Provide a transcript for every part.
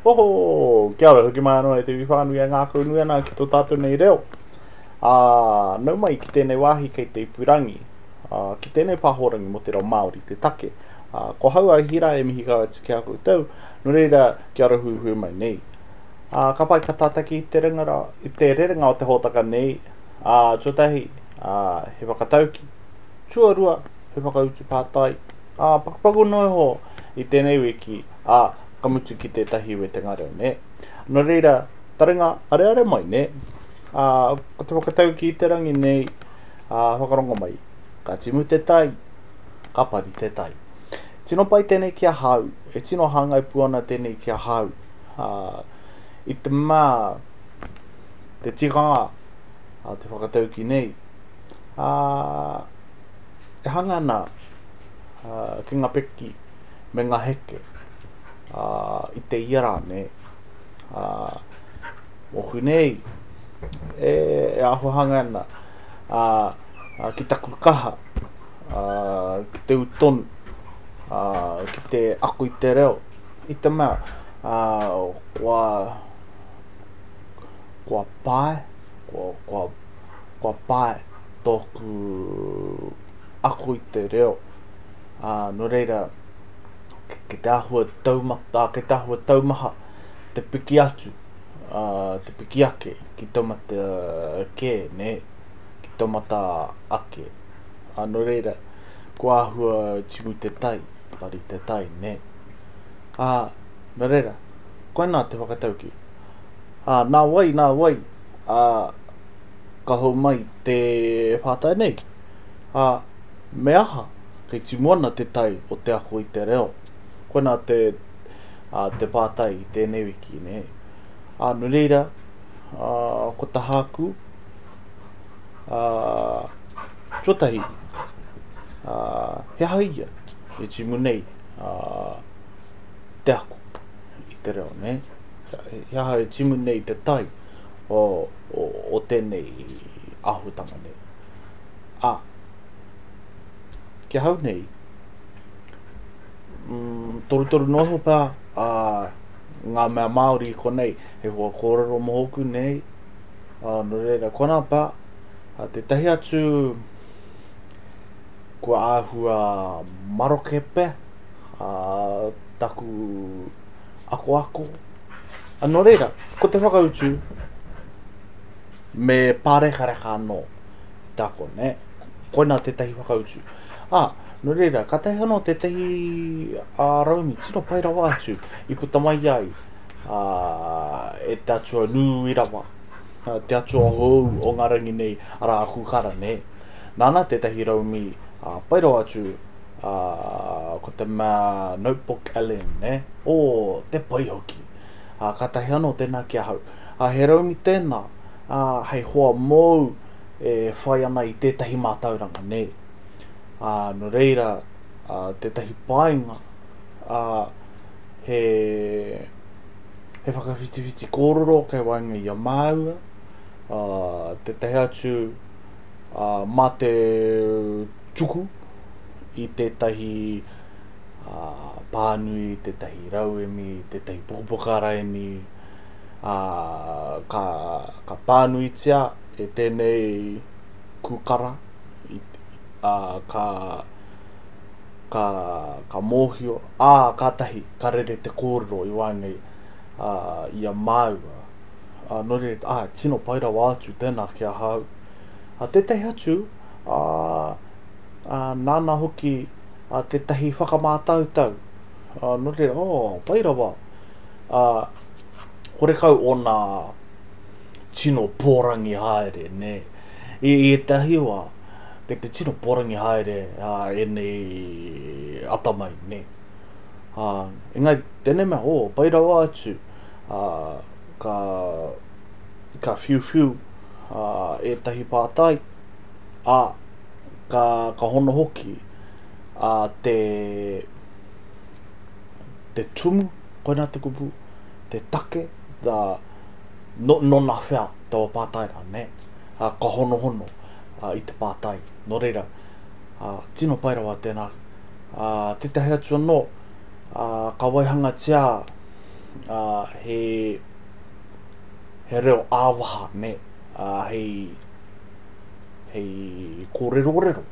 Oho, kia ora, hoki mai anō e te whānui a ngā kounui ana ki tō tātou nei reo. Nau mai ki tēnei wāhi kei te ipurangi, ki tēnei pāhorangi mo te reo Māori, te take. Ko haua hira e mihi kaua te kia koutou, no reira kia ora hui mai nei. Ka pai ka tātaki i te rerenga o te hōtaka nei, tuatahi, he whakatauki, tuarua, he whakautu pātai, pakupaku noi ho i tēnei wiki, ka mutu ki tētahi we te ngareo, ne? No reira, taringa are mai, ne? Ko te whakatauki i te rangi nei, whakarongo mai, ka timu te tai, ka pari te tai. Tino pai tēnei kia hau, e tino hangai puana tēnei kia hau. I te mā, te tikanga, te whakatauki nei, e hanga ana ki ngā peki me ngā heke i te iara, ne? Mohu nei, e aho hanga ana ki taku kaha, ki te utonu, ki te aku i te reo, i te mea, kua pae tōku aku i te reo. No reira, ke te ahua taumaha, te piki atu, te piki ake, ki taumata ke, ne? Ki taumata ake. No reira, kua ahua timu te tai, pari te tai, ne? No reira, koe nā te whakatauki. Nā wai, ka hau mai te whātai nei. Me aha, kei timu ana te tai o te ako i te reo. Koe nā te pātai i tēnei wiki, ne? No reira, ko ta hāku, tuatahi, he haia, e timu nei, te ako i te reo, ne? He aha e timu nei te tai o tēnei ahutanga, ne? Kia hau nei, toru noho pā, ngā mea Māori ko nei, he hua kōrero mohoku nei, no reira, kona pā, te tahi atu kua āhua marokepe, taku ako. No reira, ko te whakautu, me pāreka anō, tako, ne? Koe nā te tahi whakautu. No reira, ka tahi anō te tahi raumi, tino pai rawa atu, i puta mai ai, e te atua nui rawa, te atua hou o ngā rangi nei, ara a kukara, ne? Nāna te tahi raumi, pai rawa atu, ko te mā Notebook LM, ne? Te pai hoki. Ka tahi anō tēnā kia hau. He raumi tēnā, hei hoa mou e whai ana i tētahi mātauranga, ne? No reira, tētahi pāinga, he whakawhitiwhiti kōrero kei wainga i a māua, tētahi atu mā te tuku i tētahi pānui, tētahi rauemi, tētahi pokopokaraemi, ka pānuitia e tēnei kukara, ka mōhio, kātahi, ka rere te kōrero i waengai i a māua. No reira, tino pai rawa atu tēnā kia hau. Tētahi atu, nāna hoki tētahi whakamātautau. No reira, pai rawa. Horekau o nā tino pōrangi haere, ne? I te hiwa, kei te tino pōrangi haere e nei atamai, ne? Engari, tēnei mea, pai rawa atu, ka whiu, e tahi pātai, ka hono hoki, te tumu, koe nā te kupu, te take, nona whea tawa pātai rā, ne? Ka hono, i te pātai. No reira, tino pai rawa tēnā. Tētahi atu anō, ka waihanga tia he reo āwaha ne, hei kōrero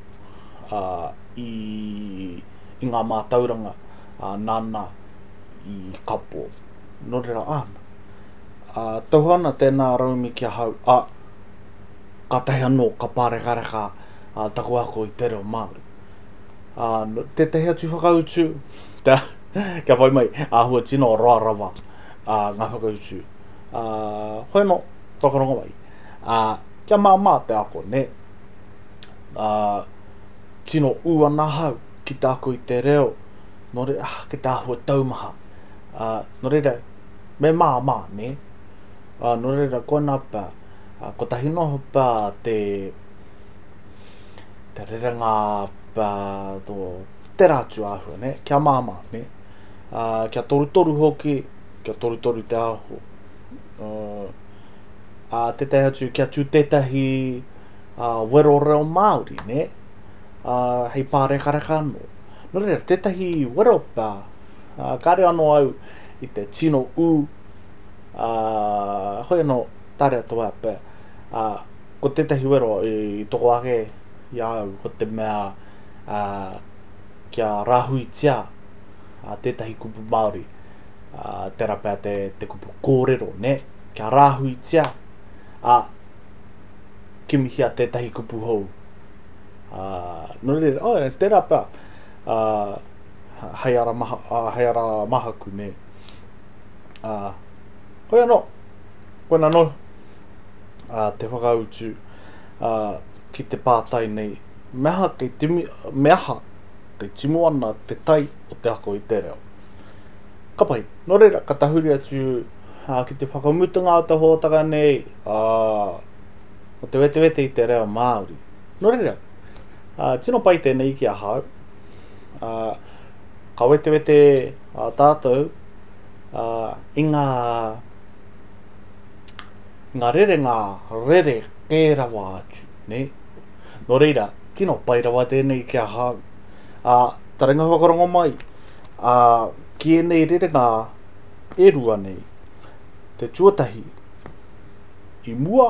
i ngā mātauranga nāna i kapo. Nō reira āna. Tauhana tēnā raumi kia hau, ka tahi anō ka pāreka taku ako i te reo Māori. Tētahi atu whakautu, kia whai mai, hua tino roa rawa ngā whakautu. Hoi no, whakaronga mai. Kia mā te ako ne, tino ua nā hau ki te ako i te reo, nō re, ki te ahua taumaha. Nō reira, me mā ne, nō reira koe nā pā, ko tahi noho pā te rerenga pā te rātu ahua ne, kia mā ne, kia toru hoki, kia toru te aho. Tētahi atu kia tū tētahi wero reo Māori ne, hei pāreka anō. Nō reira, tētahi wero pā, kāre anō au i te tino hoi anō tāre atoa pā, ko tētahi wero i toko ake i au, ko te mea kia rāhuitia tētahi kupu Māori, tērā pā te kupu kōrero ne, kia rāhuitia kimihia tētahi kupu hou. Nō reira, tērā pā haiara mahaku ne. Hoi anō, koe nā no, te whakautu ki te pātai nei, meha kei timu ana te tai o te ako i te reo. Ka pai, nō reira, ka tahuri atu ki te whakamutunga o te hōtaka nei, o te wete i te reo Māori. Nō reira, tino pai tēnei ki a hau, ka wete tātou, i ngā rere kērawa atu, ne? Nō reira, tino pai rawa tēnei kia hau. Taringa whakarongo mai, ki e nei rerenga e rua nei, te tuatahi, i mua,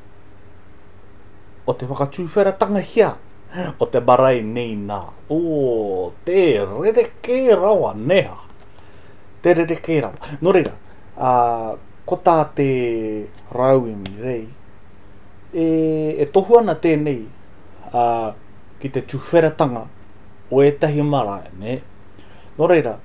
o te whakatūwheratanga hia, o te marae nei nā. Te rere kērawa neha. Te rere kērawa. Nō reira, ko tā te rauemi rei, e tohu ana tēnei ki te tūwheratanga o etahi marae, ne? Nō reira,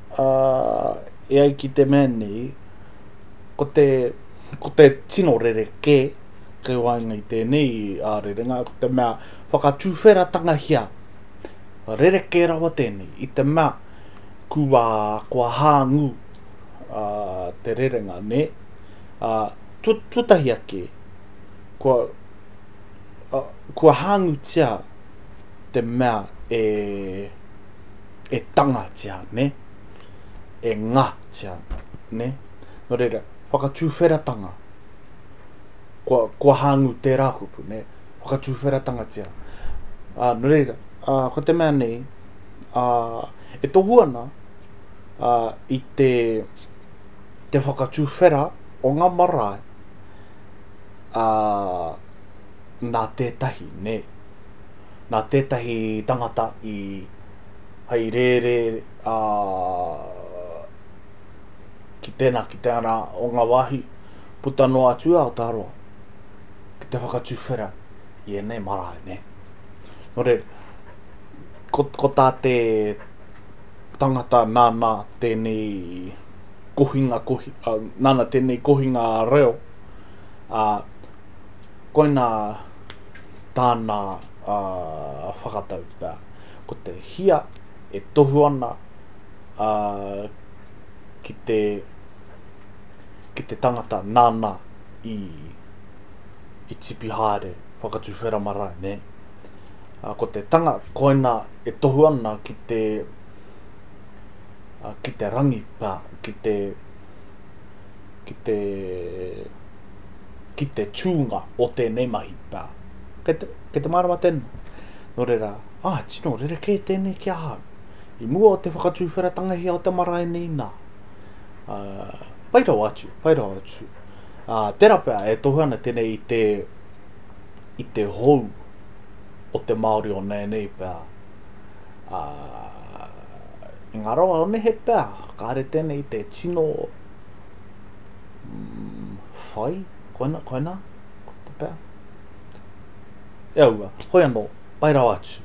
e ai ki te mea nei, ko te tino rere ke wainga i tēnei rerenga, ko te mea whakatūwheratanga hia, rere ke rawa tēnei, i te mea kua hāngu te rerenga, ne? Tutahi ake, kua hāngu tia te mea e tanga tia, ne? E ngā tia, ne? Nō reira, whakatūwheratanga, kua hāngu te rāhupu, ne? Whakatūwheratanga tia. Nō reira, ko te mea nei, e tohu ana i te whakatūwhera o ngā marae nā tētahi, ne? Nā tētahi tangata i hei rere ki tēnā o ngā wāhi puta no atu au tāroa ki te whakatūwhera i enei marae, ne? Nō re, ko tā te tangata nāna tēnei kohinga reo, koina tāna whakatau pā. Ko te hia e tohu ana ki te tangata nāna i tipi haere whakatūwhera marae, ne? Ko te tanga koina e tohu ana ki te rangi pā, ki te tūnga o tēnei mahi pā. Kei te marama tēnā. Nō reira, tino rere kei tēnei kia hau. I mua o te whakatūwheratanga hia o te marae nei nā. pai rau atu. Tērā pēr e tohu ana tēnei i te hou o te Māori o nei pēr. Ngā roa o nehe pēr, kāre tēnei te tino whai, koina, ko te pēr. Ua, hoi anō, pai rau atu.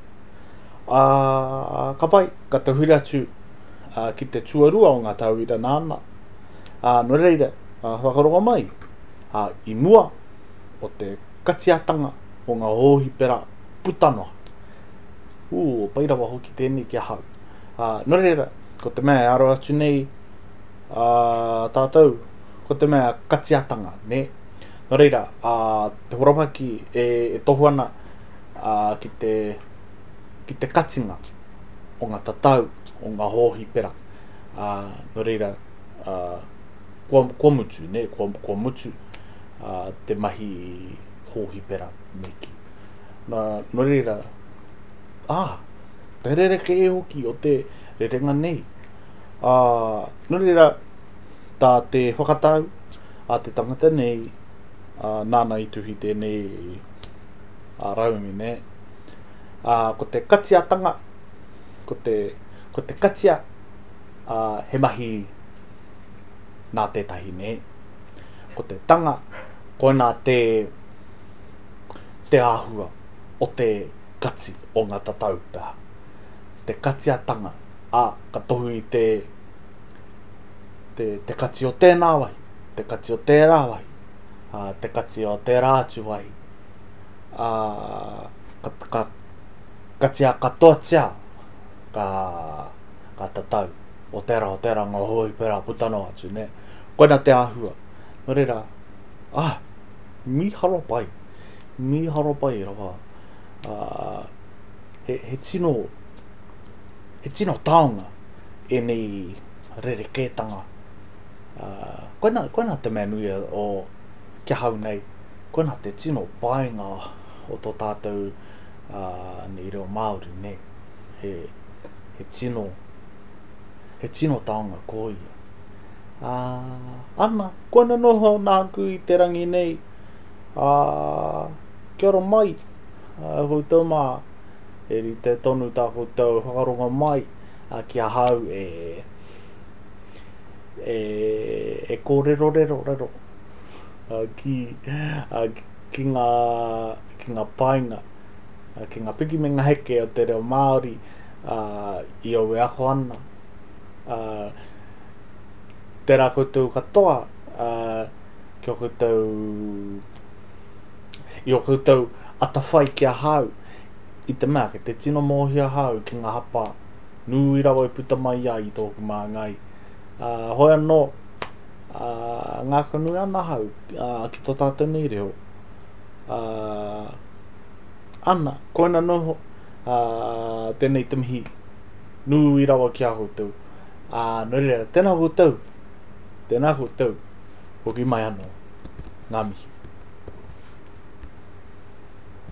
Ka pai, ka te huri atu ki te tuarua o ngā tauira nāna. No reira, whakaronga mai, i mua o te katiatanga o ngā hōhipera putanoa. Pai rawa hoki tēnei kia hau. No reira, ko te mea aro atu nei tātou, ko te mea katiatanga, ne? No reira, te horawaki e tohu ana ki te katinga o ngā tatau, o ngā hōhipera. No reira, kua mutu, ne? Kua mutu te mahi hōhipera neki. No reira, te rereke e hoki o te rerenga nei. No reira, tā te whakatau a te tangata nei, nāna i tuhi tēnei raumi, ne? Ko te katiatanga, ko te katia he mahi nā tētahi, ne? Ko te tanga, koina te āhua o te kati o ngā tatau pēr. Te katiatanga, ka tohu i te kati o tēnā wahi, te kati o tērā wahi, te kati o tērā atu wahi, ka kati a katoa tia ka tatau o tērā ngā hōhipera putano atu, ne? Koina te āhua. No reira, miharo pai rawa. He tino taonga e nei rerekētanga. Koina te mea nui o kia hau nei, koina te tino painga o tō tātou nei reo Māori, ne? He tino taonga kōia. Ana, koina noho nāku i te rangi nei, kia ora mai, koutou mā, eri te tonu tā koutou whakaronga mai, kia hau e kōrero ki ngā painga, ki ngā piki me ngā heke o te reo Māori, i au e ako ana. Tērā koutou katoa, ki o koutou atawhai kia hau, i te mea, te tino mōhia hau ki ngā hapa nui rawa i puta mai ai i tōku māngai. Hoi anō, ngā konui ana hau ki tō tātou nei reo. Ana, koina noho, tēnei te mihi nui rawa ki a koutou. No reira, tēnā koutou, hoki mai anō, ngā mihi.